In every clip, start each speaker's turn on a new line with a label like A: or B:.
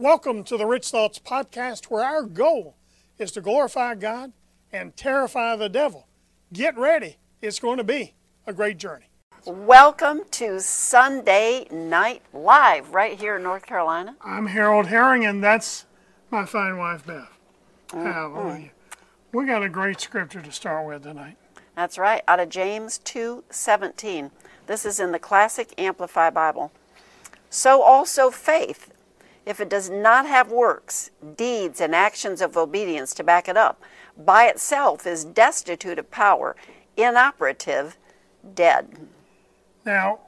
A: Welcome to the Rich Thoughts Podcast, where our goal is to glorify God and terrify the devil. Get ready. It's going to be a great journey.
B: Welcome to Sunday Night Live right here in North Carolina.
A: I'm Harold Herring, and that's my fine wife, Beth. Hallelujah. We got a great scripture to start with tonight.
B: That's right, out of James 2:17. This is in the Classic Amplified Bible. So also faith, if it does not have works, deeds, and actions of obedience to back it up, by itself is destitute of power, inoperative, dead.
A: Now,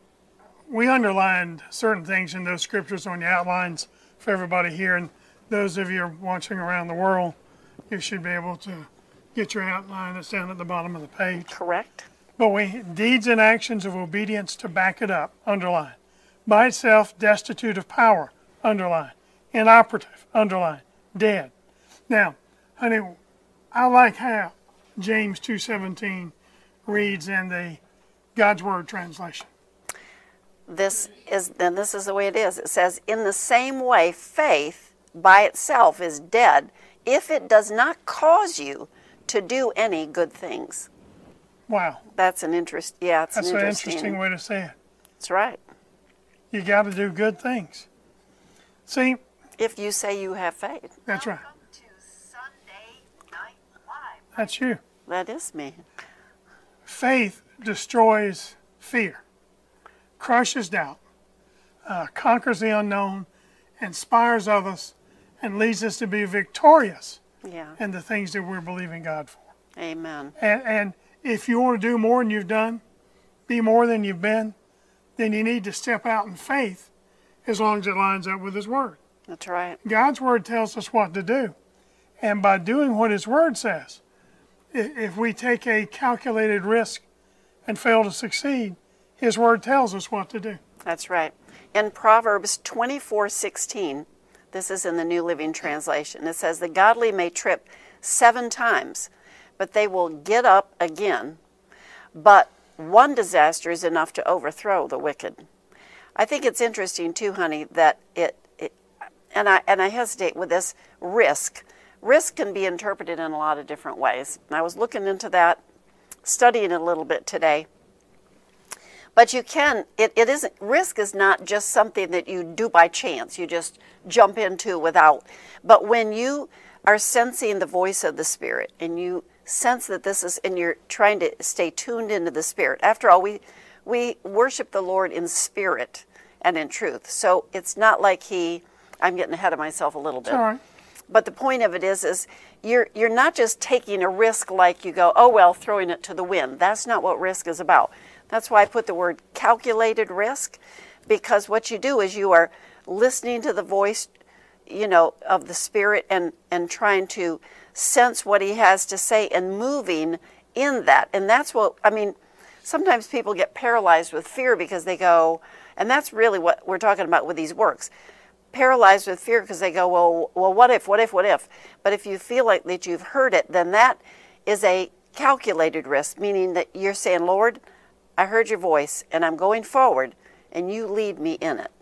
A: we underlined certain things in those scriptures on the outlines for everybody here, and those of you watching around the world, you should be able to get your outline. It's down at the bottom of the page.
B: Correct.
A: But deeds and actions of obedience to back it up, underline. By itself, destitute of power, underline. Inoperative, underline. Dead. Now, honey, I like how James 2:17 reads in the God's Word translation.
B: This is the way it is. It says, in the same way, faith by itself is dead if it does not cause you to do any good things.
A: Wow.
B: That's an interesting way
A: to say it.
B: That's right.
A: You got to do good things. See?
B: If you say you have faith.
A: That's right.
B: Welcome to Sunday Night Live.
A: That's you.
B: That is me.
A: Faith destroys fear, crushes doubt, conquers the unknown, inspires others, and leads us to be victorious in the things that we're believing God for.
B: Amen.
A: And if you want to do more than you've done, be more than you've been, then you need to step out in faith as long as it lines up with His Word.
B: That's right.
A: God's Word tells us what to do. And by doing what His Word says, if we take a calculated risk and fail to succeed, His Word tells us what to do.
B: That's right. In Proverbs 24:16, this is in the New Living Translation, it says, the godly may trip 7 times, but they will get up again. But one disaster is enough to overthrow the wicked. I think it's interesting too, honey, that and I hesitate with this risk. Risk can be interpreted in a lot of different ways. I was looking into that, studying it a little bit today. But risk is not just something that you do by chance, you just jump into without. But when you are sensing the voice of the Spirit and you sense that this is, and you're trying to stay tuned into the Spirit. After all, we worship the Lord in spirit and in truth. So it's not like I'm getting ahead of myself a little bit.
A: All right.
B: But the point of it is you're not just taking a risk like you go, oh well, throwing it to the wind. That's not what risk is about. That's why I put the word calculated risk, because what you do is you are listening to the voice, of the Spirit and trying to sense what He has to say and moving in that. And that's sometimes people get paralyzed with fear because they go, and that's really what we're talking about with these works. Paralyzed with fear because they go, well, what if? But if you feel like that you've heard it, then that is a calculated risk, meaning that you're saying, Lord, I heard your voice and I'm going forward and you lead me in it.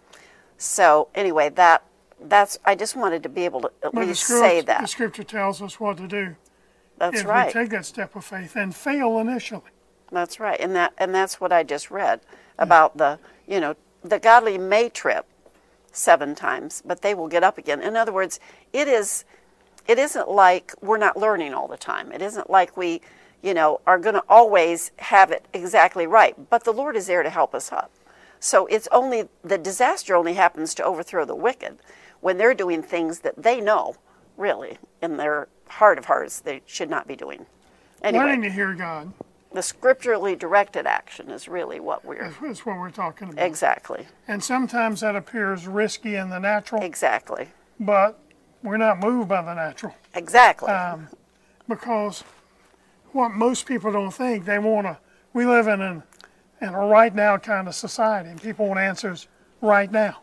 B: So anyway, that's I just wanted to be able to at least say that.
A: The scripture tells us what to do.
B: That's right.
A: If we take that step of faith and fail initially.
B: That's right. And that's what I just read about the godly may trip 7 times, but they will get up again. In other words, it isn't like we're not learning all the time. It isn't like we, are going to always have it exactly right. But the Lord is there to help us up. So the disaster only happens to overthrow the wicked when they're doing things that they know, really, in their heart of hearts, they should not be doing. Anyway,
A: learning to hear God.
B: The scripturally directed action is really
A: that's what we're talking about.
B: Exactly.
A: And sometimes that appears risky in the natural.
B: Exactly.
A: But we're not moved by the natural.
B: Exactly.
A: Because what most people don't think, we live in a right now kind of society, and people want answers right now.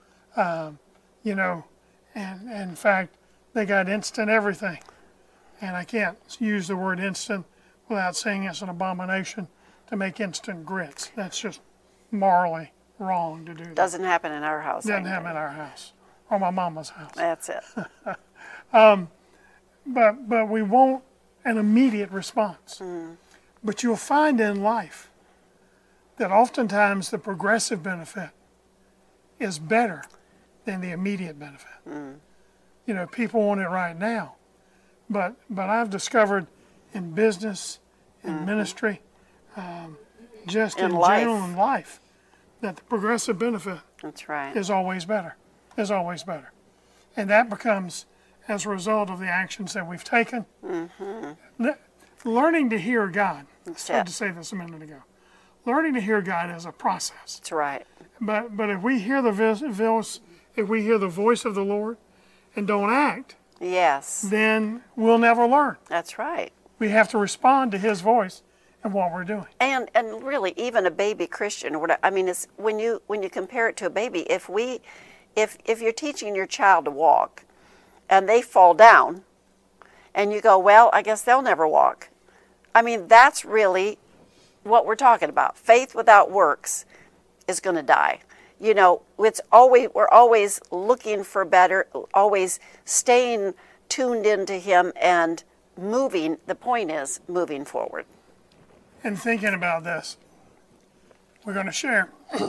A: And in fact, they got instant everything. And I can't use the word instant without saying it's an abomination to make instant grits. That's just morally wrong to do that.
B: Doesn't happen in our house.
A: Doesn't happen in our house. or my mama's house.
B: That's it.
A: But we want an immediate response. But you'll find in life that oftentimes the progressive benefit is better than the immediate benefit. You know, people want it right now. But I've discovered in business, in ministry, just in general in life, that the progressive benefit
B: That's right.
A: is always better, is always better. And that becomes as a result of the actions that we've taken. Learning to hear God, I started to say this a minute ago, learning to hear God is a process.
B: That's right.
A: But if we hear the voice of the Lord and don't act,
B: Yes.
A: then we'll never learn.
B: That's right.
A: We have to respond to His voice and what we're doing.
B: And really, even a baby Christian, or whatever, I mean, it's when you compare it to a baby, if you're teaching your child to walk, and they fall down, and you go, well, I guess they'll never walk. I mean, that's really what we're talking about. Faith without works is going to die. You know, we're always looking for better, always staying tuned into Him and moving. The point is moving forward.
A: And thinking about this, we're going to share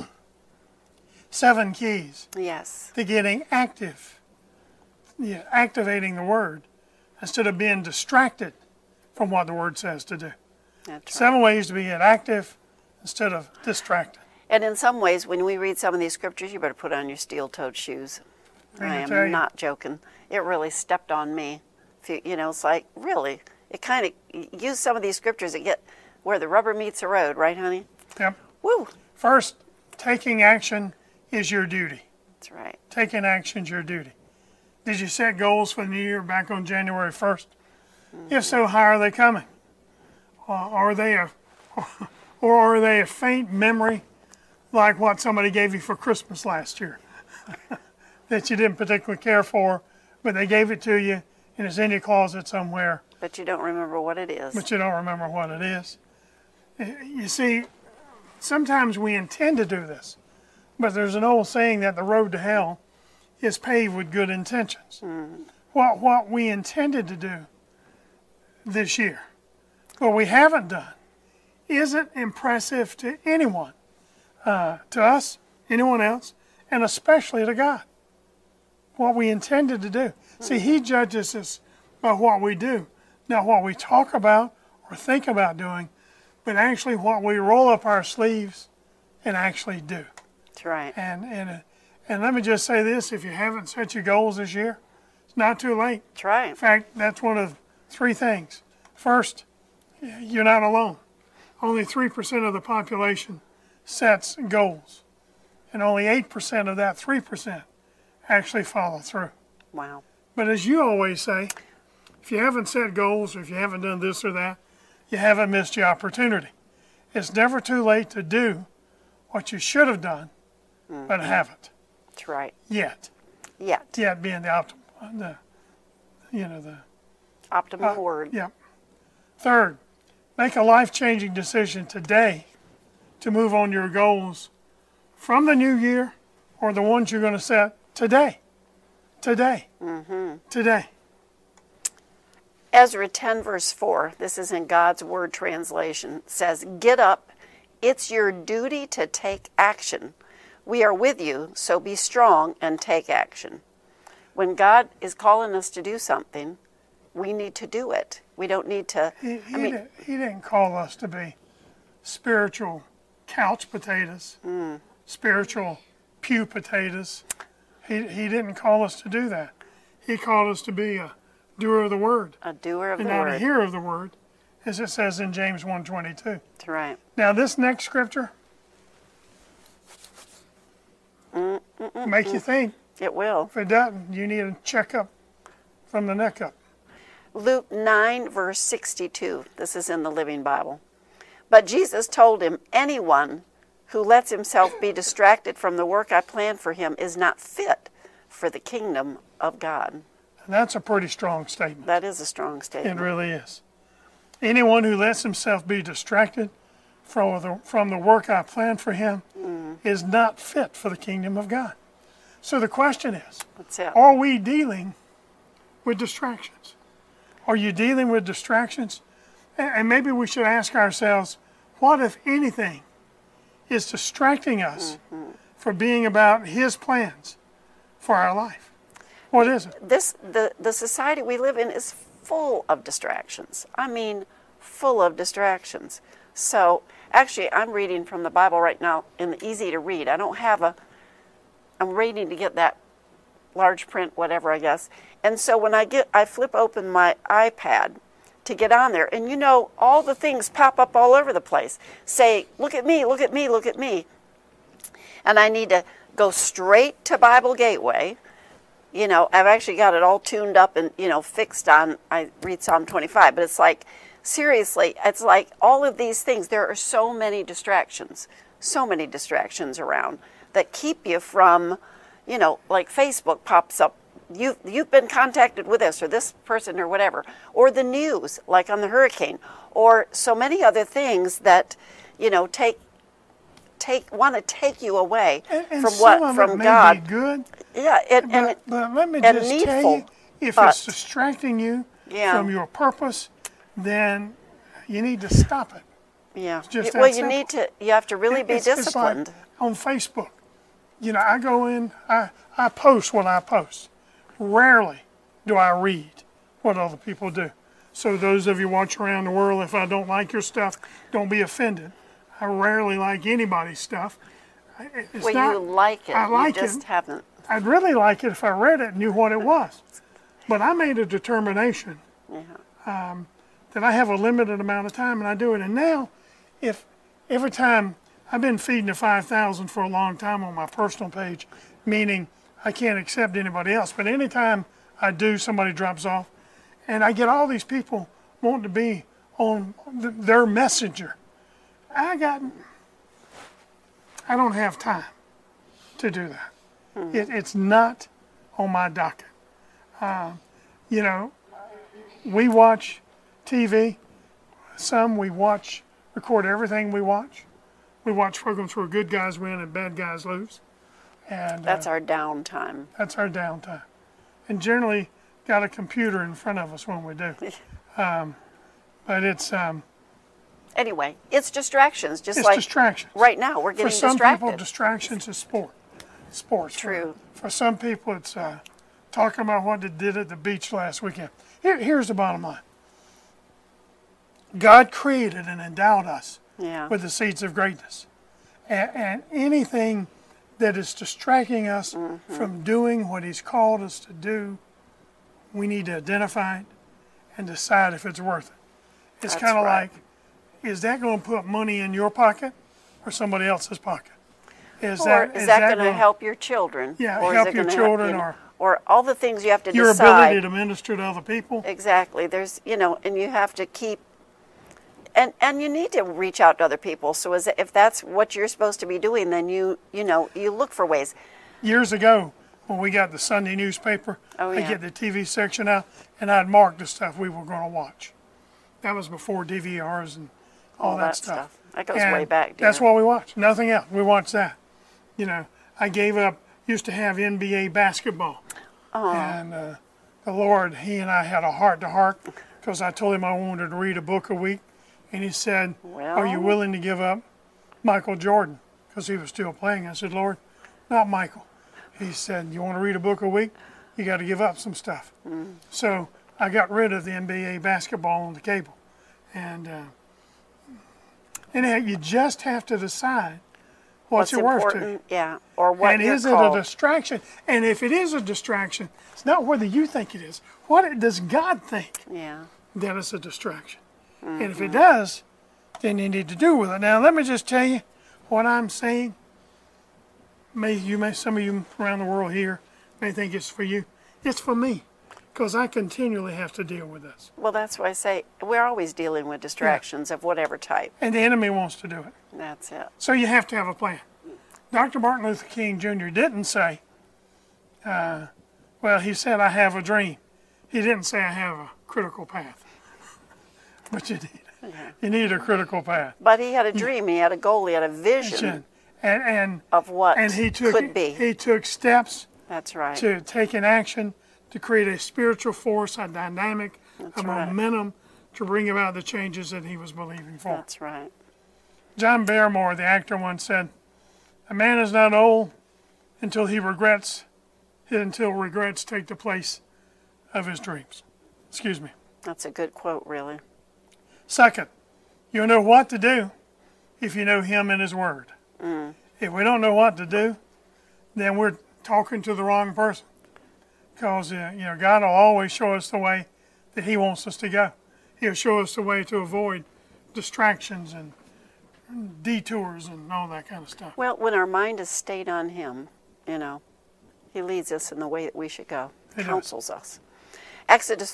A: 7 keys
B: Yes.
A: to getting active, activating the Word instead of being distracted from what the Word says to do.
B: That's right.
A: 7 ways to be active instead of distracted.
B: And in some ways, when we read some of these scriptures, you better put on your steel-toed shoes. I
A: tell you.
B: am not joking. It really stepped on me. You know, it's like, really, it kind of, use some of these scriptures to get where the rubber meets the road, right, honey?
A: Yep.
B: Woo!
A: First, taking action is your duty.
B: That's right.
A: Taking action is your duty. Did you set goals for the new year back on January 1st? If so, how are they coming? Are they a faint memory like what somebody gave you for Christmas last year that you didn't particularly care for, but they gave it to you and it's in your closet somewhere,
B: But you don't remember what it is.
A: but you don't remember what it is? You see, sometimes we intend to do this, but there's an old saying that the road to hell is paved with good intentions. What we intended to do this year, what we haven't done, isn't impressive to anyone, to us, anyone else, and especially to God. What we intended to do. See, He judges us by what we do, not what we talk about or think about doing, but actually what we roll up our sleeves and actually do.
B: That's right.
A: And let me just say this, if you haven't set your goals this year, it's not too late.
B: That's right.
A: In fact, that's one of 3 things. First, you're not alone. Only 3% of the population sets goals. And only 8% of that 3% actually follow through.
B: Wow.
A: But as you always say, if you haven't set goals or if you haven't done this or that, you haven't missed your opportunity. It's never too late to do what you should have done, but haven't
B: That's right.
A: yet.
B: Yet.
A: Yet being the
B: Optimum word.
A: Yep. Third, make a life-changing decision today to move on your goals from the new year or the ones you're going to set today. Today. Today.
B: Ezra 10 verse 4, this is in God's Word translation, says, "Get up, it's your duty to take action. We are with you, so be strong and take action." When God is calling us to do something, we need to do it. We don't need to,
A: He didn't call us to be spiritual couch potatoes, spiritual pew potatoes. He didn't call us to do that. He called us to be a doer of the word
B: a doer of
A: and
B: the
A: not a
B: word.
A: hearer of the word, as it says in James 1:22.
B: That's right.
A: Now this next scripture make you think.
B: It will.
A: If it doesn't, you need a checkup from the neck up.
B: Luke 9 verse 62, this is in the Living Bible. "But Jesus told him, anyone who lets himself be distracted from the work I planned for him is not fit for the kingdom of God."
A: And that's a pretty strong statement.
B: That is a strong
A: It
B: statement.
A: really is. Anyone who lets himself be distracted from the work I planned for him is not fit for the kingdom of God. So the question is,
B: That's it.
A: are we dealing with distractions? Are you dealing with distractions? And maybe we should ask ourselves, what, if anything, is distracting us from being about His plans for our life? What is it?
B: The society we live in is full of distractions. I mean, full of distractions. So actually, I'm reading from the Bible right now in the easy to read. I'm waiting to get that large print, whatever, I guess. And so when I flip open my iPad to get on there, and you know, all the things pop up all over the place. Say, look at me, look at me, look at me. And I need to go straight to Bible Gateway. You know, I've actually got it all tuned up and, you know, fixed on, I read Psalm 25, but it's like, seriously, it's like all of these things, there are so many distractions around that keep you from, you know, like Facebook pops up, you've been contacted with this or this person or whatever, or the news, like on the hurricane, or so many other things that, you know, want to take you away
A: And
B: from
A: some
B: what
A: of
B: from
A: it may
B: God.
A: be good,
B: Yeah,
A: but let me
B: and
A: just
B: needful,
A: tell you, if
B: but-
A: it's distracting you from your purpose, then you need to stop it.
B: Yeah.
A: just
B: Well,
A: that
B: you
A: simple.
B: need to. You have to really be
A: It's like
B: disciplined.
A: on Facebook, you know, I go in, I post what I post. Rarely do I read what other people do. So those of you watching around the world, if I don't like your stuff, don't be offended. I rarely like anybody's stuff. It's
B: Well,
A: not,
B: you like it.
A: I like
B: you just
A: it.
B: haven't.
A: I'd really like it if I read it and knew what it was. But I made a determination that I have a limited amount of time, and I do it. And now, if every time, I've been feeding the 5,000 for a long time on my personal page, meaning I can't accept anybody else. But anytime I do, somebody drops off, and I get all these people wanting to be on their messenger. I don't have time to do that. It's not on my docket. You know, we watch TV. Some we record everything we watch. We watch programs where good guys win and bad guys lose. And
B: That's our downtime.
A: that's our downtime. And generally got a computer in front of us when we do. But it's
B: Anyway, it's distractions. Just
A: it's
B: like
A: distractions.
B: right now, we're getting
A: For some
B: distracted.
A: people, distractions is sports.
B: True.
A: For some people, it's talking about what they did at the beach last weekend. Here's the bottom line. God created and endowed us
B: Yeah.
A: with the seeds of greatness. And anything that is distracting us from doing what He's called us to do, we need to identify it and decide if it's worth it. It's
B: That's
A: kind of
B: right.
A: like, is that going to put money in your pocket or somebody else's pocket? Is
B: Or is that going to
A: gonna-
B: help your children?
A: Yeah,
B: or is
A: help
B: it
A: your
B: gonna
A: children
B: you know,
A: or
B: or all the things you have to
A: your
B: decide.
A: ability to minister to other people?
B: Exactly. There's, you know, and you have to keep, and you need to reach out to other people. So if that's what you're supposed to be doing, then you look for ways.
A: Years ago, when we got the Sunday newspaper,
B: Oh,
A: I'd
B: yeah.
A: get the TV section out, and I'd mark the stuff we were going to watch. That was before DVRs and all that stuff.
B: That goes
A: And
B: way back.
A: That's
B: dear.
A: what we watched. Nothing else. We watched that. You know, I gave up. Used to have NBA basketball, and the Lord, He and I had a heart-to-heart because I told Him I wanted to read a book a week, and He said, "Are you
B: Well-
A: willing to give up Michael Jordan?" Because he was still playing. I said, "Lord, not Michael." He said, "You want to read a book a week? You got to give up some stuff." So I got rid of the NBA basketball on the cable, and you just have to decide what's it worth to you.
B: important? Yeah. Or what
A: And
B: you're
A: is it
B: called.
A: a distraction? And if it is a distraction, it's not whether you think it is. What does God think
B: Yeah.
A: that it's a distraction? And if it does, then you need to do with it. Now, let me just tell you what I'm saying. Some of you around the world here may think it's for you. It's for me, because I continually have to deal with this.
B: Well, that's why I say we're always dealing with distractions of whatever type.
A: And the enemy wants to do it.
B: That's it.
A: So you have to have a plan. Dr. Martin Luther King Jr. didn't say, well, he said, "I have a dream." He didn't say, "I have a critical path." But you need. You need a critical path.
B: But he had a dream. He had a goal. He had a vision
A: And
B: of what
A: and he
B: could be.
A: he took steps
B: That's right.
A: to take an action to create a spiritual force, a dynamic,
B: That's
A: a
B: right.
A: momentum to bring about the changes that he was believing for.
B: That's right.
A: John Barrymore, the actor, once said, "A man is not old until regrets take the place of his dreams." Excuse me.
B: That's a good quote, really.
A: Second, you'll know what to do if you know him and his word. If we don't know what to do, then we're talking to the wrong person. Because God will always show us the way that he wants us to go. He'll show us the way to avoid distractions and detours and all that kind of stuff.
B: Well, when our mind is stayed on him, he leads us in the way that we should go, counsels us. Exodus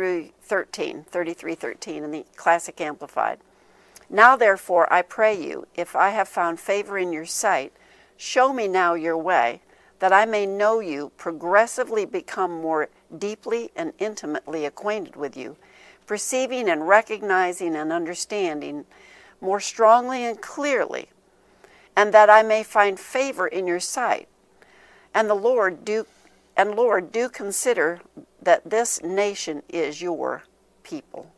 B: 33:13 in the Classic Amplified. Now therefore I pray you, if I have found favor in your sight, show me now your way, that I may know you, progressively become more deeply and intimately acquainted with you, perceiving and recognizing and understanding more strongly and clearly, and that I may find favor in your sight. And Lord, do consider that this nation is your people.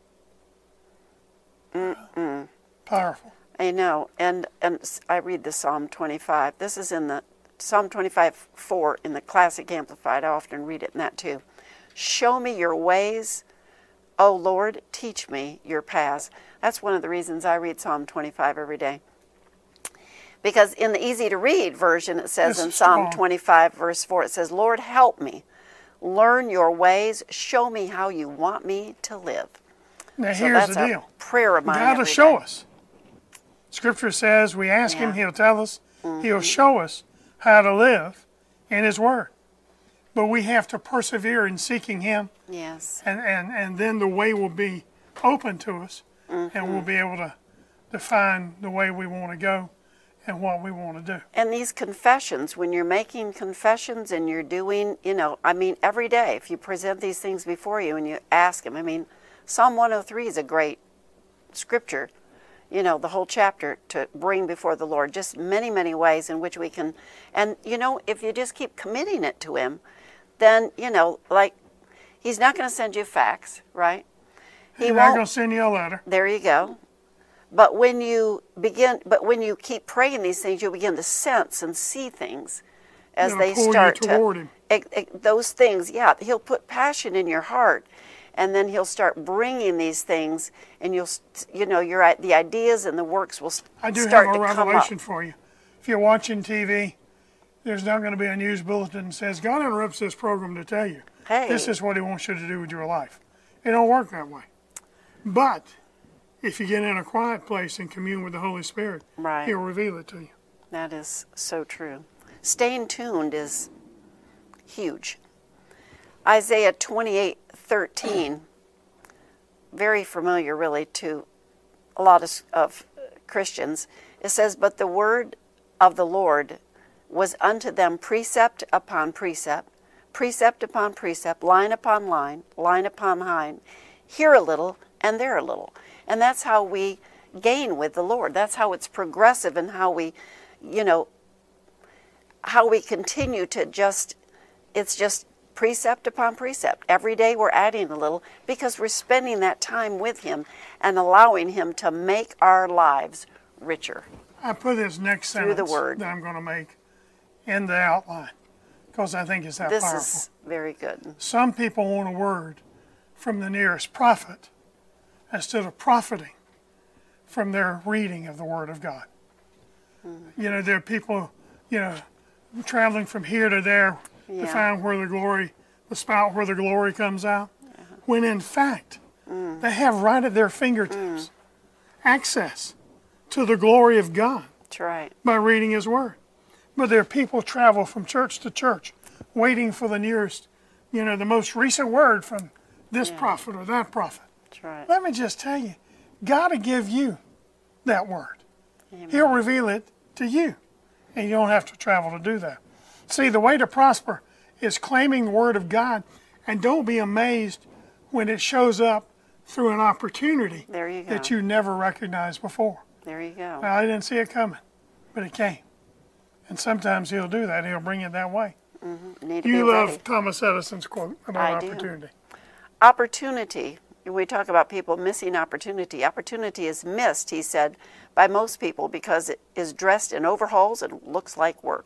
A: Powerful.
B: I know, and I read the Psalm 25. This is in the Psalm 25:4 in the Classic Amplified. I often read it in that too. Show me your ways, O Lord, teach me your paths. That's one of the reasons I read Psalm 25 every day. Because in the easy to read version, it says in Psalm 25 verse 4, it says, Lord, help me, learn your ways, show me how you want me to live.
A: Now
B: So
A: here's
B: that's
A: the
B: a
A: deal.
B: prayer of mine
A: God will
B: every
A: show
B: day.
A: us. Scripture says we ask him,
B: Yeah.
A: he'll tell us, he'll show us how to live in his word. But we have to persevere in seeking him,
B: Yes.
A: and then the way will be open to us, and we'll be able to define the way we want to go and what we want to do.
B: And these confessions, when you're making confessions and you're doing, every day, if you present these things before you and you ask him, Psalm 103 is a great scripture, the whole chapter to bring before the Lord, just many, many ways in which we can, and if you just keep committing it to him, then, he's not going to send you fax, right?
A: He's not going to send you a letter.
B: There you go. But when you keep praying these things, you'll begin to sense and see things as
A: It'll
B: they
A: pull you
B: start
A: toward him.
B: Those things, he'll put passion in your heart, and then he'll start bringing these things, and the ideas and the works will start to come up.
A: I do have a revelation for you. If you're watching TV, there's not going to be a news bulletin that says, God interrupts this program to tell you,
B: Hey.
A: this is what he wants you to do with your life. It don't work that way. But if you get in a quiet place and commune with the Holy Spirit,
B: Right.
A: he'll reveal it to you.
B: That is so true. Staying tuned is huge. Isaiah 28:13, very familiar really to a lot of Christians. It says, but the word of the Lord was unto them precept upon precept, precept upon precept, line upon line, line upon line, here a little and there a little. And that's how we gain with the Lord. That's how it's progressive, and how we, how we continue to it's just precept upon precept. Every day we're adding a little because we're spending that time with him and allowing him to make our lives richer.
A: I put this next sentence
B: the word.
A: that I'm going to make in the outline because I think it's that
B: This
A: powerful.
B: is very good.
A: Some people want a word from the nearest prophet instead of profiting from their reading of the Word of God. There are people, traveling from here to there to
B: Yeah.
A: find where the spout where the glory comes out, when in fact they have right at their fingertips access to the glory of God
B: That's right.
A: by reading His Word. But there are people travel from church to church waiting for the nearest, the most recent word from this prophet or that prophet.
B: That's right.
A: Let me just tell you, God will give you that word.
B: Amen.
A: He'll reveal it to you, and you don't have to travel to do that. See, the way to prosper is claiming the Word of God, and don't be amazed when it shows up through an opportunity
B: There you go.
A: that you never recognized before.
B: There you go.
A: Now, I didn't see it coming, but it came. And sometimes He'll do that. He'll bring it that way.
B: Need to
A: You
B: be
A: love
B: ready.
A: Thomas Edison's quote about
B: I do.
A: opportunity.
B: Opportunity. We talk about people missing opportunity. Opportunity is missed, he said, by most people because it is dressed in overalls and looks like work.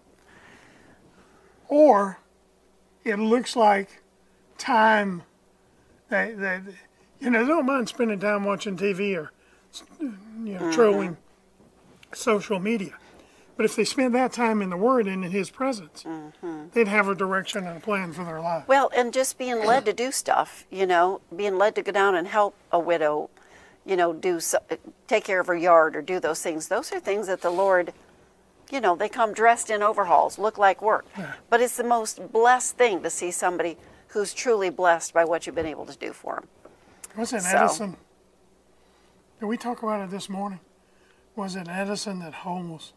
A: Or it looks like time. They don't mind spending time watching TV or trolling social media. But if they spend that time in the Word and in His presence, they'd have a direction and a plan for their life.
B: Well, and just being led to do stuff, being led to go down and help a widow, take care of her yard or do those things. Those are things that the Lord, they come dressed in overalls, look like work.
A: Yeah.
B: But it's the most blessed thing to see somebody who's truly blessed by what you've been able to do for them.
A: Was it
B: So-
A: Edison? Did we talk about it this morning? Was it Edison that holds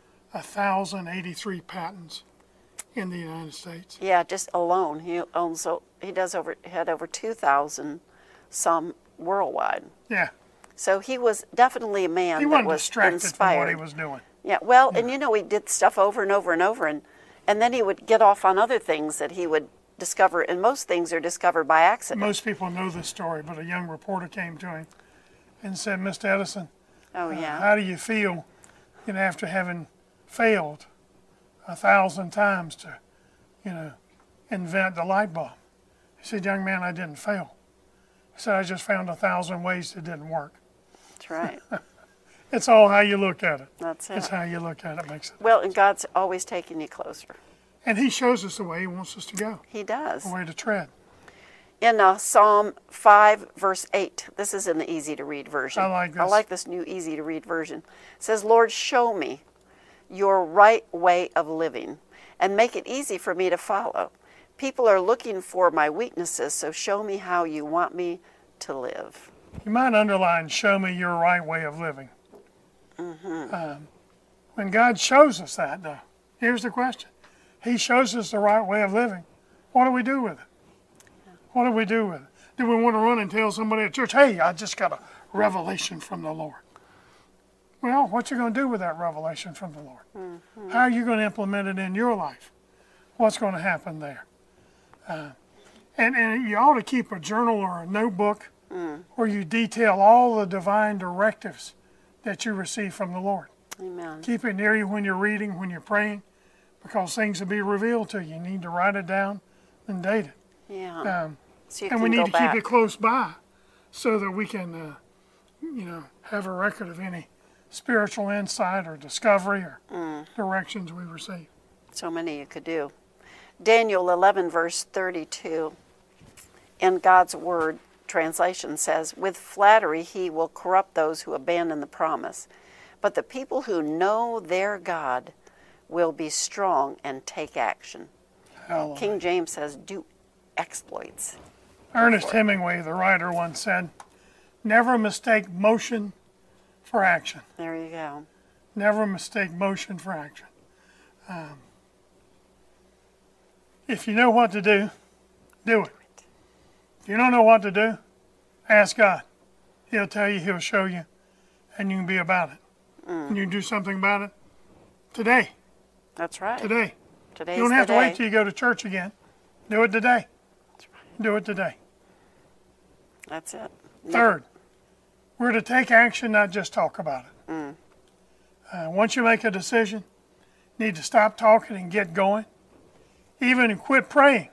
A: 1,083 patents in the United States?
B: Yeah, just alone, he had over 2,000 some worldwide.
A: Yeah.
B: So he was definitely a man
A: He
B: that
A: wasn't
B: was
A: distracted
B: inspired.
A: from what he was doing.
B: Yeah, well, and he did stuff over and over and over, and then he would get off on other things that he would discover, and most things are discovered by accident.
A: Most people know this story, but a young reporter came to him and said, "Mr. Edison,
B: Oh, yeah.
A: how do you feel, after having failed 1,000 times to, invent the light bulb?" He said, "Young man, I didn't fail." He said, "I just found 1,000 ways it didn't work."
B: That's right.
A: It's all how you look at it.
B: That's
A: It's
B: it.
A: how you look at it makes it.
B: Well, and God's always taking you closer.
A: And He shows us the way He wants us to go,
B: He does.
A: the way to tread.
B: In Psalm 5, verse 8, this is in the easy-to-read version.
A: I like this.
B: I like this new easy-to-read version. It says, "Lord, show me your right way of living and make it easy for me to follow. People are looking for my weaknesses, so show me how you want me to live."
A: You might underline, "Show me your right way of living." When God shows us that, though, here's the question. He shows us the right way of living. What do we do with it? What do we do with it? Do we want to run and tell somebody at church, "Hey, I just got a revelation from the Lord"? Well, what you going to do with that revelation from the Lord? How are you going to implement it in your life? What's going to happen there? And you ought to keep a journal or a notebook where you detail all the divine directives that you receive from the Lord.
B: Amen.
A: Keep it near you when you're reading, when you're praying, because things will be revealed to you. You need to write it down and date it.
B: Yeah. So you
A: And
B: can
A: we need
B: go
A: to
B: back.
A: keep it close by so that we can, have a record of any spiritual insight or discovery or directions we receive.
B: So many you could do. Daniel 11, verse 32, in God's Word translation says, "With flattery he will corrupt those who abandon the promise, but the people who know their God will be strong and take action."
A: Hallelujah.
B: King James says, "do exploits."
A: Ernest Hemingway, the writer, once said, "Never mistake motion for action."
B: There you go.
A: Never mistake motion for action. If you know what to do, do it. If you don't know what to do, ask God. He'll tell you, He'll show you, and you can be about it. And you can do something about it today.
B: That's right.
A: Today.
B: Today's
A: You don't have
B: the
A: to
B: day.
A: wait till you go to church again. Do it today. Do it today.
B: That's it.
A: Third, we're to take action, not just talk about it. Once you make a decision, you need to stop talking and get going. Even quit praying.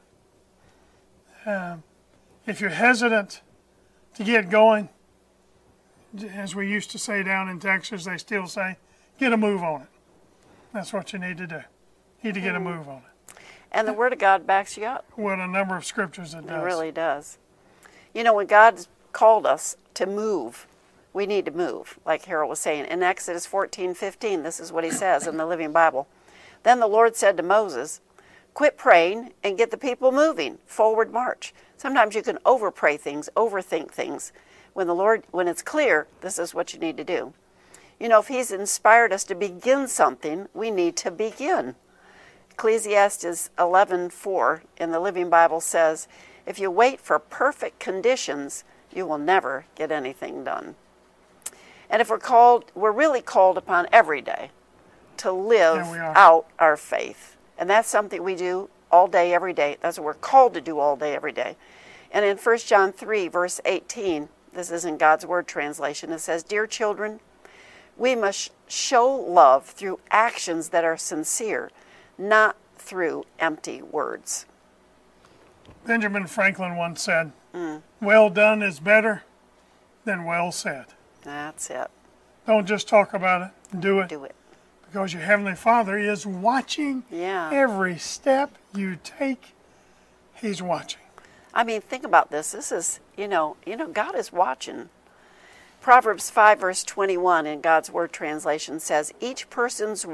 A: If you're hesitant to get going, as we used to say down in Texas, they still say, get a move on it. That's what you need to do. You need to get a move on it.
B: And the Word of God backs you up.
A: What a number of scriptures it
B: It
A: does.
B: really does. When God's called us to move, we need to move, like Harold was saying. In Exodus 14:15, this is what he says in the Living Bible. "Then the Lord said to Moses, quit praying and get the people moving, forward march." Sometimes you can overpray things, overthink things. When it's clear, this is what you need to do. If He's inspired us to begin something, we need to begin. Ecclesiastes 11:4 in the Living Bible says, "If you wait for perfect conditions, you will never get anything done." And if we're really called upon every day to live
A: Yeah, we are.
B: out our faith. And that's something we do all day, every day. That's what we're called to do all day, every day. And in 1 John 3, verse 18, this is in God's Word translation, it says, "Dear children, we must show love through actions that are sincere, not through empty words."
A: Benjamin Franklin once said, well done is better than well said.
B: That's it.
A: Don't just talk about it, do it.
B: Do it.
A: Because your Heavenly Father is watching
B: Yeah.
A: every step you take. He's watching.
B: I mean, think about this. This is, God is watching. Proverbs 5, verse 21 in God's Word translation says, each person's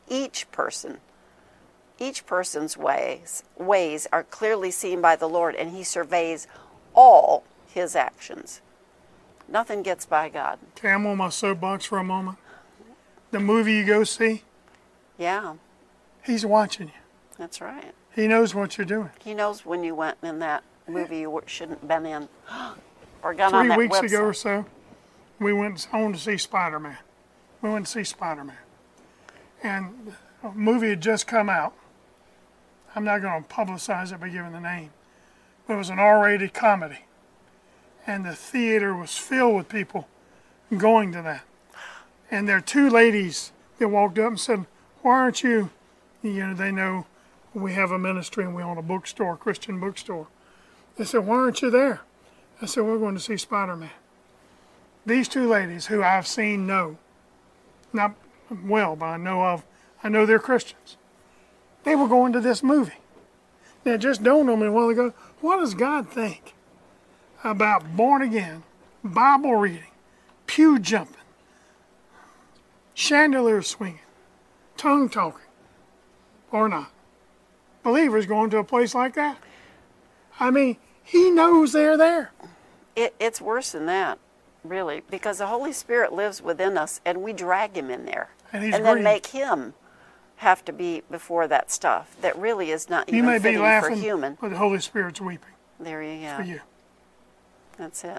B: ways are clearly seen by the Lord, and He surveys all His actions. Nothing gets by God.
A: Okay, I'm on my soapbox for a moment. The movie you go see,
B: Yeah,
A: He's watching you.
B: that's right.
A: He knows what you're doing.
B: He knows when you went in that movie you shouldn't have been in, or got on
A: 3
B: that
A: weeks
B: website.
A: ago or so, I went to see Spider-Man. We went to see Spider-Man. And the movie had just come out. I'm not going to publicize it by giving the name. But it was an R-rated comedy. And the theater was filled with people going to that. And there are two ladies that walked up and said, why aren't you, they know we have a ministry and we own a bookstore, Christian bookstore. They said, why aren't you there? I said, we're going to see Spider-Man. These two ladies who I've seen know, not well, but I know they're Christians. They were going to this movie. Now, it just dawned on me a while ago, what does God think about born again, Bible reading, pew jumping, chandelier swinging, tongue talking, or not? Believers going to a place like that. I mean, He knows they're there.
B: It's worse than that, really, because the Holy Spirit lives within us, and we drag Him in there,
A: And He's
B: then
A: grieved.
B: make Him have to be before that stuff that really is not
A: You
B: even
A: may be
B: fitting for
A: laughing,
B: human.
A: but the Holy Spirit's weeping
B: There you go.
A: for you.
B: That's it.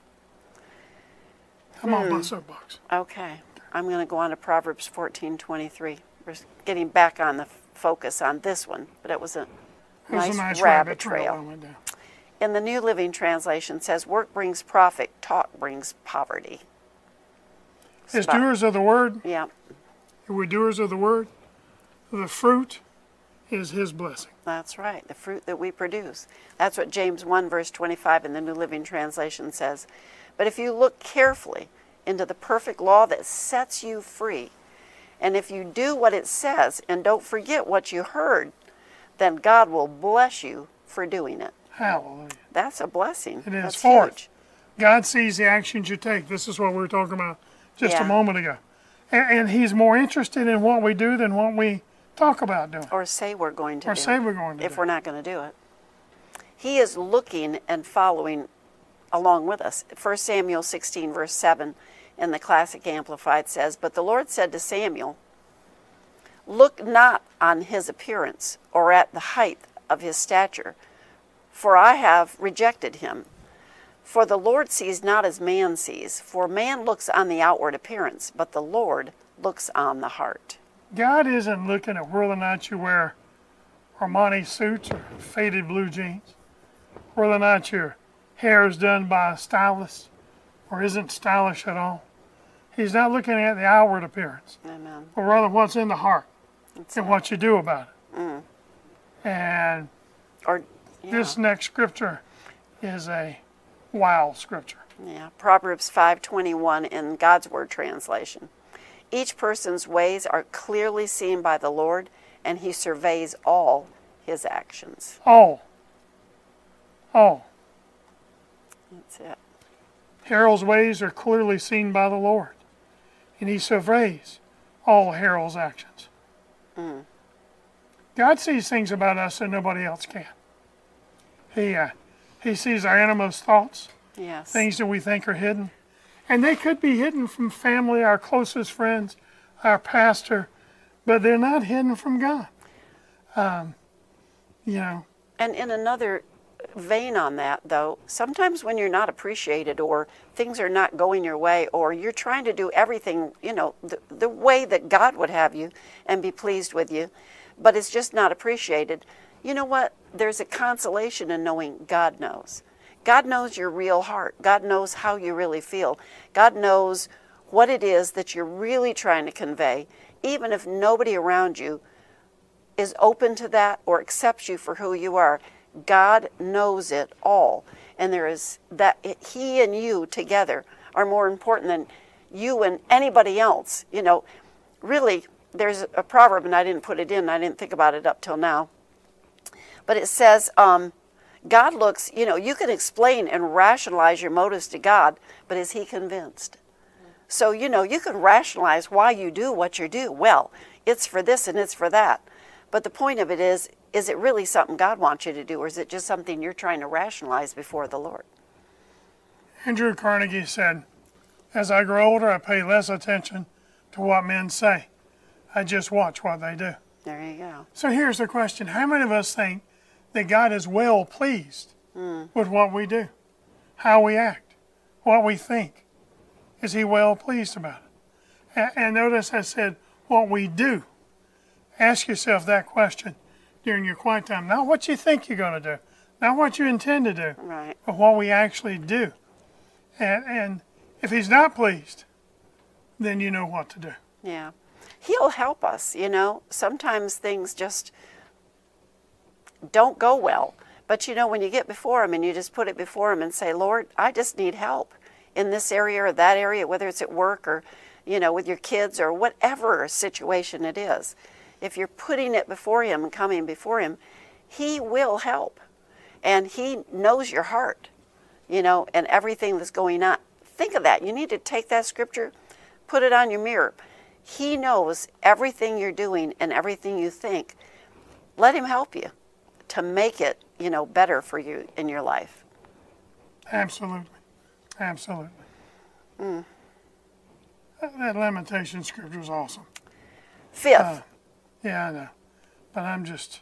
A: I'm on my soapbox.
B: Okay, I'm going to go on to Proverbs 14:23. We're getting back on the focus on this one, but it was a
A: It was
B: nice,
A: a nice
B: rabbit
A: trail
B: trail.
A: I went down.
B: In the New Living Translation says, work brings profit, talk brings poverty.
A: As
B: Spot-
A: doers of the word,
B: Yeah,
A: if we're doers of the word, the fruit is His blessing.
B: that's right, the fruit that we produce. That's what James 1 verse 25 in the New Living Translation says. But if you look carefully into the perfect law that sets you free, and if you do what it says and don't forget what you heard, then God will bless you for doing it.
A: Hallelujah.
B: That's a blessing.
A: It is.
B: That's
A: Fourth,
B: huge.
A: God sees the actions you take. This is what we were talking about just
B: Yeah.
A: a moment ago. And He's more interested in what we do than what we talk about doing.
B: Or say we're going to
A: Or
B: do
A: say
B: it,
A: we're going to
B: if
A: do
B: we're not going to do it. He is looking and following along with us. 1 Samuel 16 verse 7 in the Classic Amplified says, "But the Lord said to Samuel, look not on his appearance or at the height of his stature, for I have rejected him. For the Lord sees not as man sees, for man looks on the outward appearance, but the Lord looks on the heart."
A: God isn't looking at whether or not you wear Armani suits or faded blue jeans, whether or not your hair is done by a stylist or isn't stylish at all. He's not looking at the outward appearance,
B: Amen.
A: but rather what's in the heart
B: That's
A: and
B: it.
A: what you do about it. And
B: Or, yeah.
A: this next scripture is a wow scripture.
B: Yeah, Proverbs 5:21 in God's Word translation. Each person's ways are clearly seen by the Lord, and He surveys all his actions.
A: Oh,
B: That's it.
A: Harold's ways are clearly seen by the Lord, and He surveys all Harold's actions. God sees things about us that nobody else can. He sees our innermost thoughts,
B: Yes.
A: things that we think are hidden. And they could be hidden from family, our closest friends, our pastor, but they're not hidden from God.
B: And in another vein on that, though, sometimes when you're not appreciated or things are not going your way or you're trying to do everything, the way that God would have you and be pleased with you, but it's just not appreciated, you know what? There's a consolation in knowing God knows. God knows your real heart. God knows how you really feel. God knows what it is that you're really trying to convey, even if nobody around you is open to that or accepts you for who you are. God knows it all. And there is that He and you together are more important than you and anybody else. You know, really, there's a proverb, and I didn't put it in. I didn't think about it up till now. But it says, God looks, you know, you can explain and rationalize your motives to God, but is He convinced? So, you know, you can rationalize why you do what you do. Well, it's for this and it's for that. But the point of it is it really something God wants you to do, or is it just something you're trying to rationalize before the Lord?
A: Andrew Carnegie said, as I grow older, I pay less attention to what men say. I just watch what they do.
B: There you go.
A: So here's the question. How many of us think that God is well pleased with what we do, how we act, what we think? Is He well pleased about it? And notice I said what we do. Ask yourself that question during your quiet time. Not what you think you're going to do, not what you intend to do,
B: Right.
A: but what we actually do. And if He's not pleased, then you know what to do.
B: Yeah. He'll help us, you know. Sometimes things just don't go well. But, you know, when you get before Him and you just put it before Him and say, Lord, I just need help in this area or that area, whether it's at work or, you know, with your kids or whatever situation it is. If you're putting it before Him and coming before Him, He will help. And He knows your heart, you know, and everything that's going on. Think of that. You need to take that scripture, put it on your mirror. He knows everything you're doing and everything you think. Let Him help you to make it, you know, better for you in your life.
A: Absolutely. Absolutely. That Lamentation scripture is awesome.
B: Fifth,
A: Yeah, I know. But I'm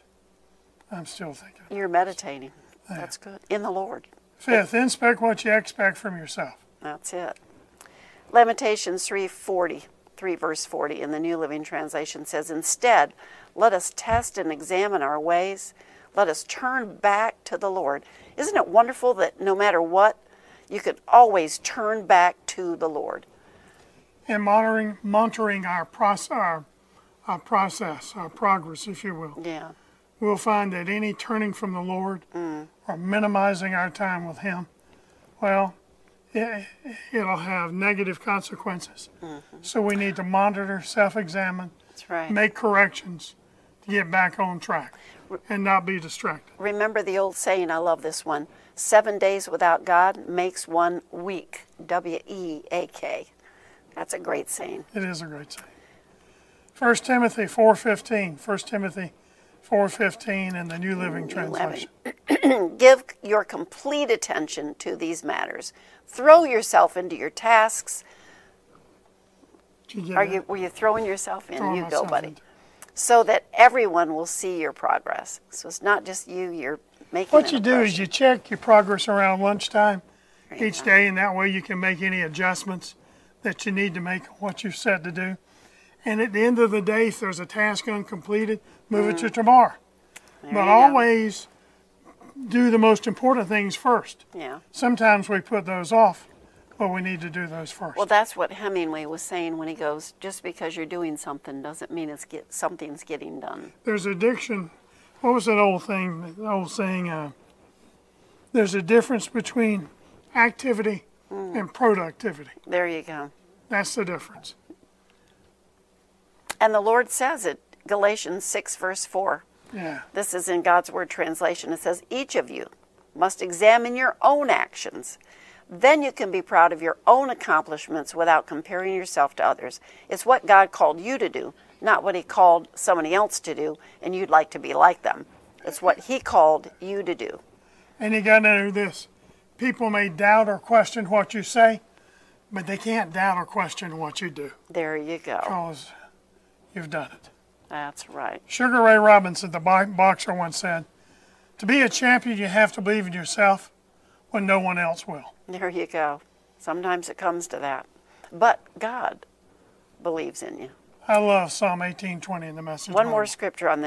A: still thinking.
B: you're meditating. That's good. In the Lord.
A: Fifth, inspect what you expect from yourself.
B: That's it. Lamentations 3 verse 40 in the New Living Translation says, instead, let us test and examine our ways. Let us turn back to the Lord. Isn't it wonderful that no matter what, you can always turn back to the Lord?
A: And monitoring our process, our progress, if you will.
B: Yeah.
A: We'll find that any turning from the Lord or minimizing our time with Him, well, it'll have negative consequences. So we need to monitor, self-examine,
B: That's right.
A: make corrections to get back on track and not be distracted.
B: Remember the old saying, I love this one, 7 days without God makes one weak, W-E-A-K. That's a great saying.
A: It is a great saying. 1 Timothy 4:15, 1 Timothy 4:15 in the New Living Translation.
B: Give your complete attention to these matters. Throw yourself into your tasks.
A: Did you get that?
B: Were you throwing yourself in?
A: Throwing
B: You go,
A: myself
B: buddy.
A: into-
B: So that everyone will see your progress. So it's not just you, you're making
A: What
B: an
A: you do is
B: impression.
A: you check your progress around lunchtime
B: There you
A: each
B: go.
A: day, and that way you can make any adjustments that you need to make what you've set to do. And at the end of the day, if there's a task uncompleted, move it to tomorrow.
B: There
A: But
B: you go.
A: always do the most important things first.
B: Yeah.
A: Sometimes we put those off, but we need to do those first.
B: Well, that's what Hemingway was saying when he goes, just because you're doing something doesn't mean something's getting done.
A: There's a diction. What was that old thing? The old saying. There's a difference between activity and productivity.
B: There you go.
A: That's the difference.
B: And the Lord says it, Galatians 6 verse 4.
A: Yeah.
B: This is in God's Word translation. It says, each of you must examine your own actions. Then you can be proud of your own accomplishments without comparing yourself to others. It's what God called you to do, not what He called somebody else to do, and you'd like to be like them. It's what He called you to do.
A: And you got to know this. People may doubt or question what you say, but they can't doubt or question what you do
B: There you go.
A: because you've done it.
B: That's right.
A: Sugar Ray Robinson, the boxer, once said, to be a champion, you have to believe in yourself when no one else will.
B: There you go. Sometimes it comes to that. But God believes in you.
A: I love Psalm 18:20 in the Message
B: One more
A: Bible.
B: scripture on this.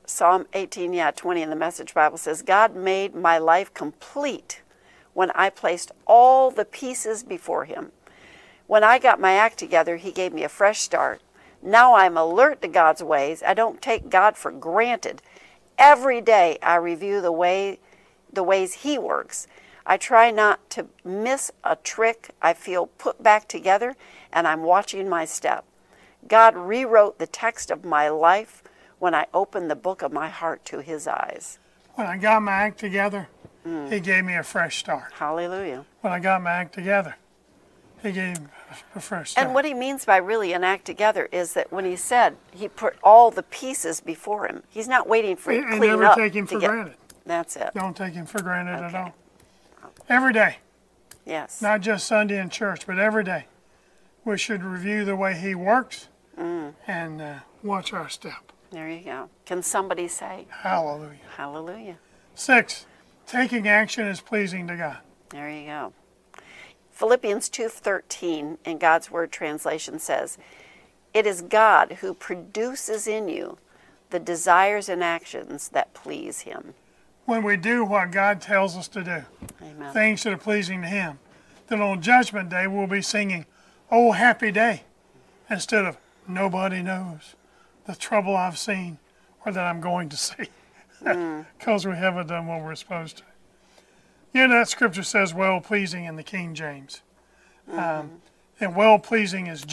B: Psalm 18, 20 in the Message Bible says, God made my life complete when I placed all the pieces before him. When I got my act together, he gave me a fresh start. Now I'm alert to God's ways. I don't take God for granted. Every day I review the ways he works. I try not to miss a trick I feel put back together, and I'm watching my step. God rewrote the text of my life when I opened the book of my heart to his eyes.
A: When I got my act together, he gave me a fresh start.
B: Hallelujah.
A: When I got my act together, he gave a fresh start.
B: And what he means by really an act together is that when he said he put all the pieces before him, he's not waiting for you to
A: And
B: clean
A: never
B: up.
A: take him for granted.
B: That's it.
A: Don't take him for granted at
B: Okay.
A: all. Every day,
B: Yes.
A: not just Sunday in church, but every day, we should review the way he works and watch our step.
B: There you go. Can somebody say
A: Hallelujah.
B: hallelujah?
A: 6, taking action is pleasing to God.
B: There you go. Philippians 2:13 in God's Word translation says, it is God who produces in you the desires and actions that please him.
A: When we do what God tells us to do,
B: Amen.
A: things that are pleasing to him, then on Judgment Day we'll be singing, "Oh, happy day," instead of "Nobody knows the trouble I've seen or that I'm going to see," because we haven't done what we're supposed to. You know, that scripture says well-pleasing in the King James. And well-pleasing is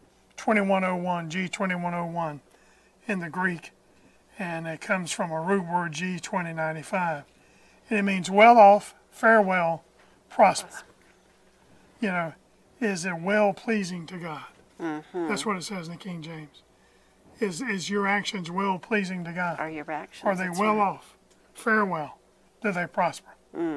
A: G2101, G2101 in the Greek. And it comes from a root word G2095. And it means well off, farewell, prosper. You know, is it well-pleasing to God? That's what it says in the King James. Is your actions well-pleasing to God?
B: Are your actions?
A: Are they
B: That's
A: well
B: right.
A: off? Farewell. Do they prosper?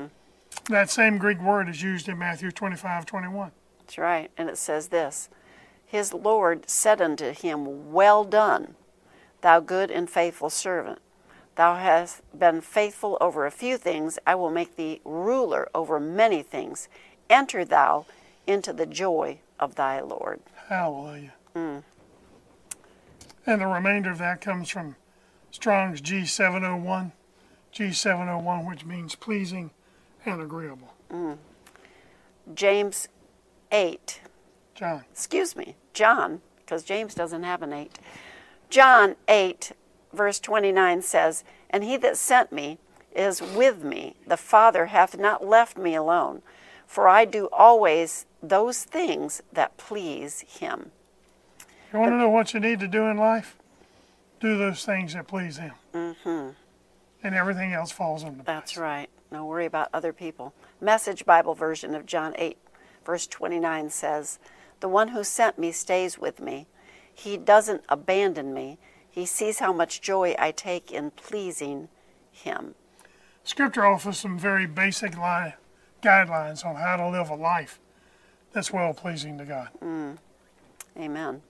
A: That same Greek word is used in Matthew 25:21.
B: That's right. And it says this, his Lord said unto him, well done, thou good and faithful servant. Thou hast been faithful over a few things. I will make thee ruler over many things. Enter thou into the joy of thy Lord.
A: Hallelujah. And the remainder of that comes from Strong's G701, which means pleasing and agreeable.
B: James 8,
A: John.
B: John, because James doesn't have an 8. John 8, verse 29 says, and he that sent me is with me. The Father hath not left me alone, for I do always those things that please him.
A: You want to know what you need to do in life? Do those things that please him. And everything else falls into place.
B: That's right. No worry about other people. Message Bible version of John 8, verse 29 says, the one who sent me stays with me. He doesn't abandon me. He sees how much joy I take in pleasing him.
A: Scripture offers some very basic guidelines on how to live a life that's well-pleasing to God.
B: Amen.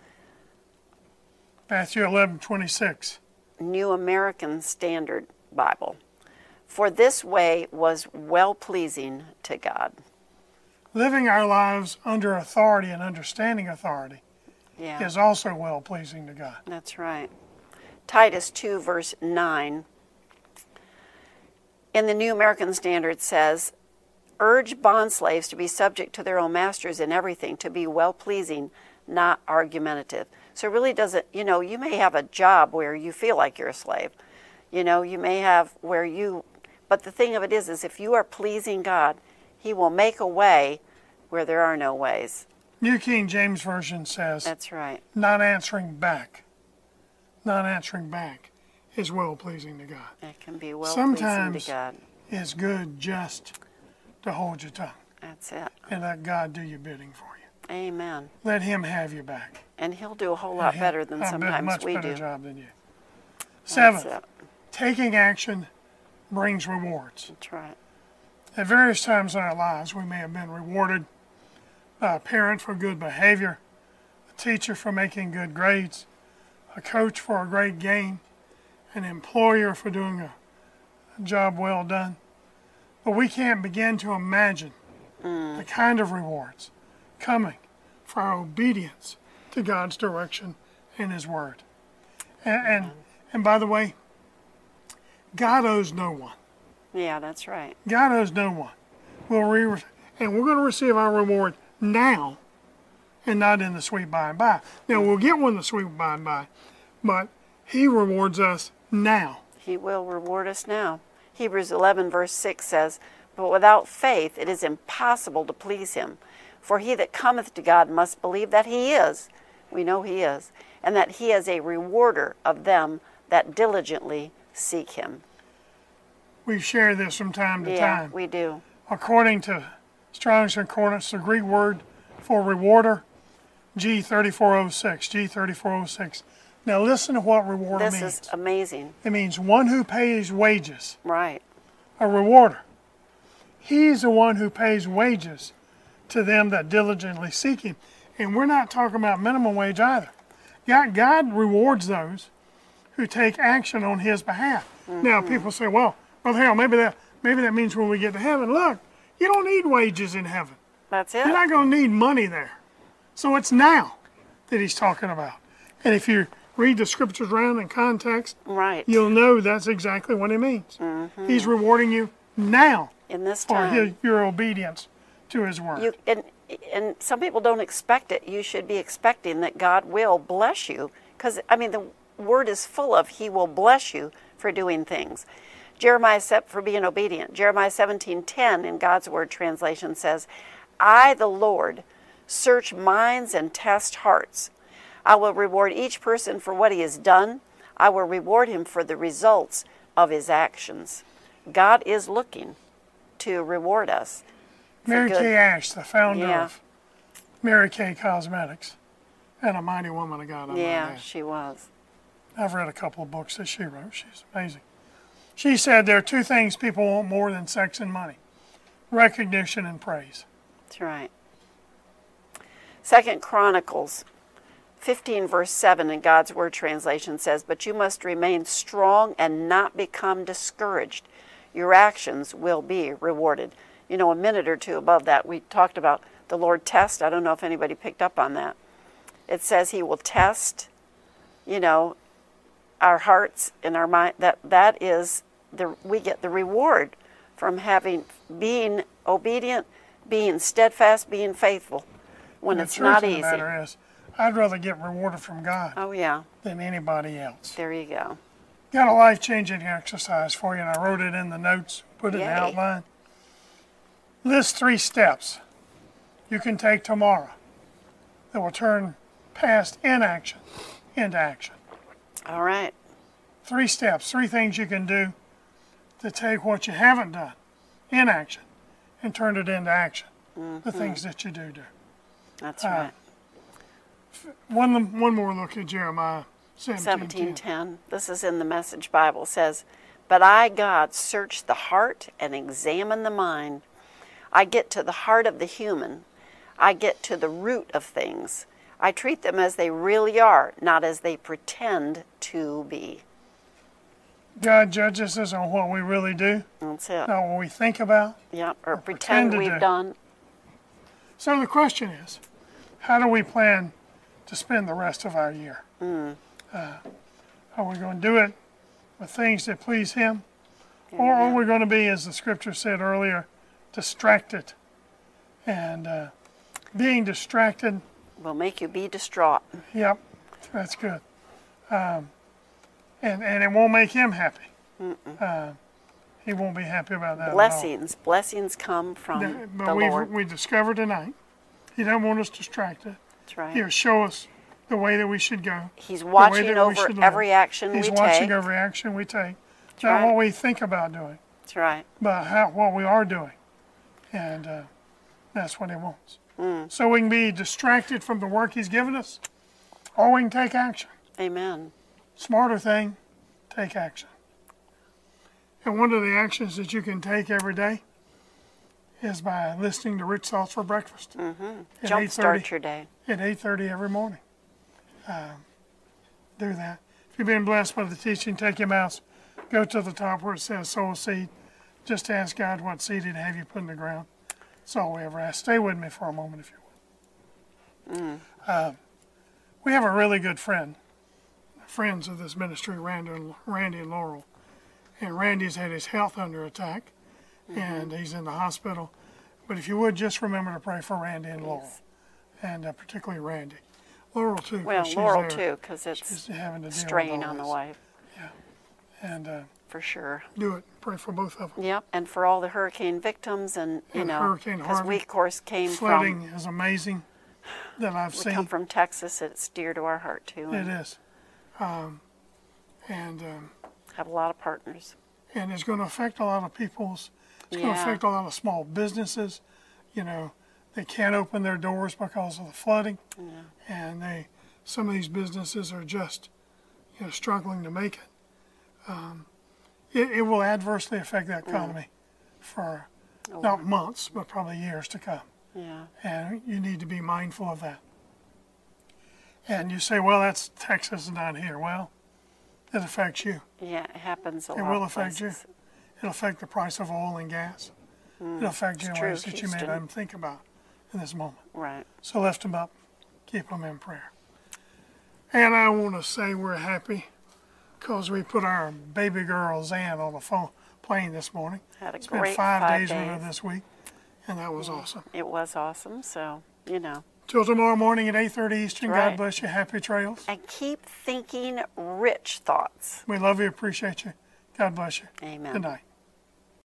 A: Matthew 11:26.
B: New American Standard Bible. For this way was well-pleasing to God.
A: Living our lives under authority and understanding authority
B: Yeah,
A: is also well-pleasing to God.
B: that's right. Titus 2, verse 9. In the New American Standard says, urge bondslaves to be subject to their own masters in everything, to be well-pleasing, not argumentative. So it really doesn't, you may have a job where you feel like you're a slave. You may have but the thing of it is if you are pleasing God, he will make a way where there are no ways.
A: New King James Version says,
B: That's right.
A: not answering back is well-pleasing to God.
B: It can be well-pleasing
A: Sometimes
B: to God.
A: it's good just to hold your tongue
B: That's it.
A: and let God do your bidding for you.
B: Amen.
A: Let him have your back.
B: And he'll do a whole lot better than sometimes
A: much
B: we
A: better
B: do.
A: job than you.
B: That's
A: 7th,
B: it.
A: taking action brings rewards.
B: That's right.
A: At various times in our lives, we may have been rewarded by a parent for good behavior, a teacher for making good grades, a coach for a great game, an employer for doing a job well done. But we can't begin to imagine the kind of rewards coming for our obedience to God's direction and his word. And by the way, God owes no one.
B: Yeah, that's right.
A: God owes no one. And we're going to receive our reward now and not in the sweet by and by. Now, we'll get one in the sweet by and by, but he rewards us now.
B: He will reward us now. Hebrews 11 verse 6 says, "But without faith it is impossible to please him. For he that cometh to God must believe that he is," we know he is, "and that he is a rewarder of them that diligently seek him."
A: We've shared this from time to
B: Yeah,
A: time.
B: we do.
A: According to Strong's Concordance, the Greek word for rewarder, G3406, G3406. Now listen to what reward
B: This
A: means.
B: is amazing.
A: It means one who pays wages,
B: Right.
A: a rewarder. He's the one who pays wages to them that diligently seek him. And we're not talking about minimum wage either. God rewards those who take action on his behalf. Now people say, well, Brother Harold, maybe that means when we get to heaven. Look, you don't need wages in heaven.
B: That's it.
A: You're not going to need money there. So it's now that he's talking about. And if you read the scriptures around in context,
B: Right.
A: you'll know that's exactly what it means. He's rewarding you now
B: In this
A: for
B: time.
A: your obedience to his word.
B: And some people don't expect it. You should be expecting that God will bless you. Because, I mean, the word is full of he will bless you for doing things. Jeremiah for being obedient. Jeremiah 17:10 in God's Word translation says, "I, the Lord, search minds and test hearts. I will reward each person for what he has done. I will reward him for the results of his actions." God is looking to reward us.
A: Mary Kay Ash, the founder
B: Yeah.
A: of Mary Kay Cosmetics, and a mighty woman of God, I might
B: Yeah,
A: add.
B: she was.
A: I've read a couple of books that she wrote. She's amazing. She said there are two things people want more than sex and money: recognition and praise.
B: That's right. 2 Chronicles 15 verse 7 in God's Word translation says, "But you must remain strong and not become discouraged. Your actions will be rewarded." You know, a minute or two above that, we talked about the Lord test. I don't know if anybody picked up on that. It says he will test, our hearts and our mind. That is, we get the reward from being obedient, being steadfast, being faithful when it's not
A: The truth
B: easy.
A: of the matter is, I'd rather get rewarded from God
B: Oh, yeah.
A: than anybody else.
B: There you go.
A: Got a life-changing exercise for you, and I wrote it in the notes, put it in the
B: Yay.
A: outline. List 3 steps you can take tomorrow that will turn past inaction into action.
B: All right.
A: 3 steps, 3 things you can do to take what you haven't done, inaction, and turn it into action. The things that you do.
B: That's right.
A: One more look at Jeremiah 17:10.
B: 17:10. This is in the Message Bible. Says, "But I, God, search the heart and examine the mind. I get to the heart of the human. I get to the root of things. I treat them as they really are, not as they pretend to be."
A: God judges us on what we really do,
B: That's it.
A: not what we think about.
B: Yeah, or
A: pretend
B: pretend
A: to
B: we've
A: do.
B: done.
A: So the question is, how do we plan to spend the rest of our year? Are we going to do it with things that please Him? Or are we going to be, as the scripture said earlier, distracted? And being distracted,
B: Will make you be distraught.
A: yep, that's good. And it won't make Him happy. He won't be happy about that
B: Blessings come from
A: at all. But
B: the Lord.
A: we discovered tonight, He doesn't want us distracted.
B: That's right.
A: He'll show us the way that we should go.
B: He's
A: the way
B: watching
A: that we
B: over
A: should live.
B: every action
A: He's
B: we
A: watching
B: take.
A: every action we take. Not
B: right.
A: what we think about doing,
B: That's right.
A: but what we are doing. And that's what He wants. So we can be distracted from the work He's given us, or we can take action.
B: Amen.
A: Smarter thing, take action. And one of the actions that you can take every day is by listening to Rich Thoughts for Breakfast. At 8:30
B: Jumpstart your day.
A: At 8:30 every morning. Do that. If you've been blessed by the teaching, take your mouse, go to the top where it says sow a seed. Just ask God what seed He'd have you put in the ground. That's all we ever ask. Stay with me for a moment if you will. We have a really good friends of this ministry, Randy and Laurel. And Randy's had his health under attack, and he's in the hospital. But if you would, just remember to pray for Randy and Laurel, and particularly Randy. Laurel, too. 'cause
B: Well,
A: she's
B: Laurel,
A: there.
B: too, because it's
A: She's having to deal
B: strain
A: with all
B: on the
A: this.
B: wife,
A: And
B: for sure.
A: do it. Pray for both of them.
B: Yep, and for all the hurricane victims, and you
A: And
B: know,
A: Hurricane
B: because we
A: Harvey.
B: of course came
A: Flooding
B: from
A: is amazing that I've
B: we come
A: seen.
B: from Texas. It's dear to our heart too.
A: It
B: And
A: is. And
B: have a lot of partners.
A: it's going to affect a lot of people's, it's going to
B: Yeah.
A: affect a lot of small businesses. You know, they can't open their doors because of the flooding. And some of these businesses are just, struggling to make it. It will adversely affect the economy for not months, but probably years to come.
B: Yeah.
A: And you need to be mindful of that. And you say, well, that's Texas, not here. Well, it affects you.
B: Yeah, it happens a lot.
A: It will
B: of
A: affect you.
B: places.
A: It'll affect the price of oil and gas. It'll affect you in
B: true,
A: ways that you may not
B: Houston.
A: even think about in this moment.
B: Right.
A: So lift them up. Keep them in prayer. And I want to say we're happy because we put our baby girl Zan on the plane this morning.
B: Had a
A: Spent
B: great
A: 5 days
B: days.
A: with her this week, and that was awesome.
B: It was awesome. So
A: Till tomorrow morning at 8:30 Eastern.
B: That's right.
A: God bless you. Happy trails.
B: and keep thinking rich thoughts.
A: We love you. Appreciate you. God bless you.
B: Amen.
A: Good night.